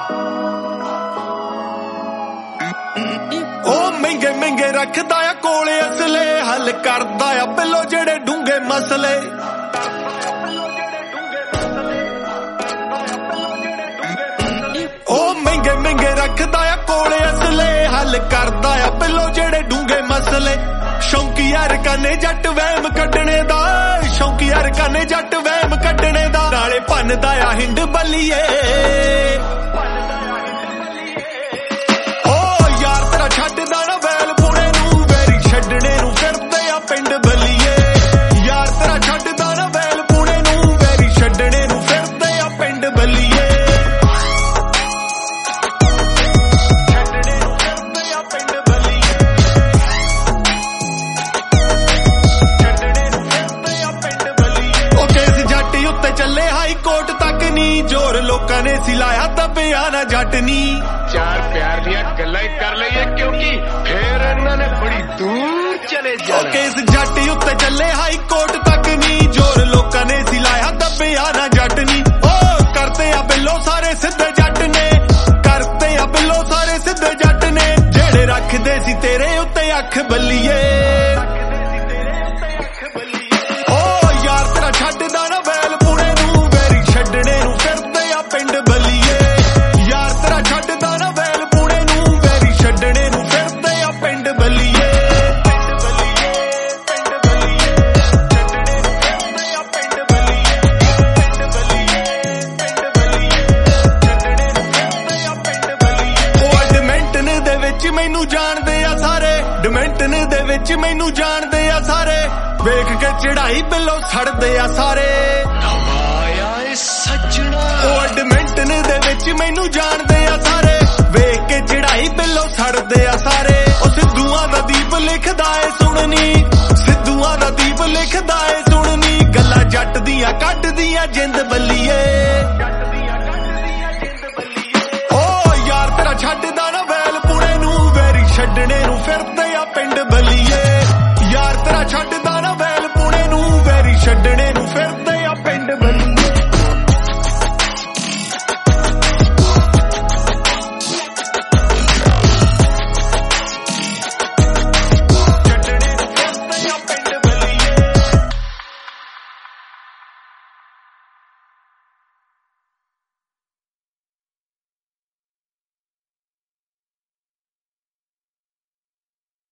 महंगे महंगे रखदा आ कोले असले हल करदा आ बिलो जेड़े डूंगे मसले महंगे महंगे रखदा आ कोले असले हल करदा आ बिलो जेड़े डूंगे मसले शौकी यार काने जट वहम कड्डने दा शौकी यार काने जट वहम कड्डने दा नाले भन्नदा आ हिंड बल्लीए छड्डदा ना वैल पुणे नूं वैरी छड्डने नूं फिरदे आ पिंड बल्लीए यार तेरा छड्डदा ना वैल पुणे नूं वैरी छड्डने नूं फिरदे आ पिंड बल्लीए छड्डने नूं फिरदे आ पिंड बल्लीए छड्डने नूं फिरदे आ पिंड बल्लीए ओ केस जट उत्ते चले हाई कोर्ट तक नी जोर लोकां ने सिलाया दबिया ना जट नी चार प्यार दिया गल्लां कर लईए क्योंकि फिर इन्होंने बड़ी दूर चले जाना केस जट उत्ते चले हाई कोर्ट तक नी जोर लोकां ने सिलाया दबिया ना जट नी ओ करते आ बिलो सारे सिद्धे जट ने करते आ बिलो सारे सिद्धे जट ने जेड़े रखदे सी तेरे उत्ते अख बल्लीए ओ यार तेरा छड्डदा ना वैल पुणे नूं वैरी छड्डने नूं फिरदे आ पिंड बल्लीए यार तेरा छड्डदा ना वैल पुणे नूं वैरी छड्डने नूं फिरदे आ पिंड बल्लीए मैनू जानदे आ सारे डिमेंटन दे विच मैनू जानदे आ सारे वेख के चढ़ाई बिलो सड़दे आ सारे आया सजना ओ डिमेंटन दे विच मैनू जानदे आ सारे वेख के चढ़ाई बिलो सड़दे आ सारे।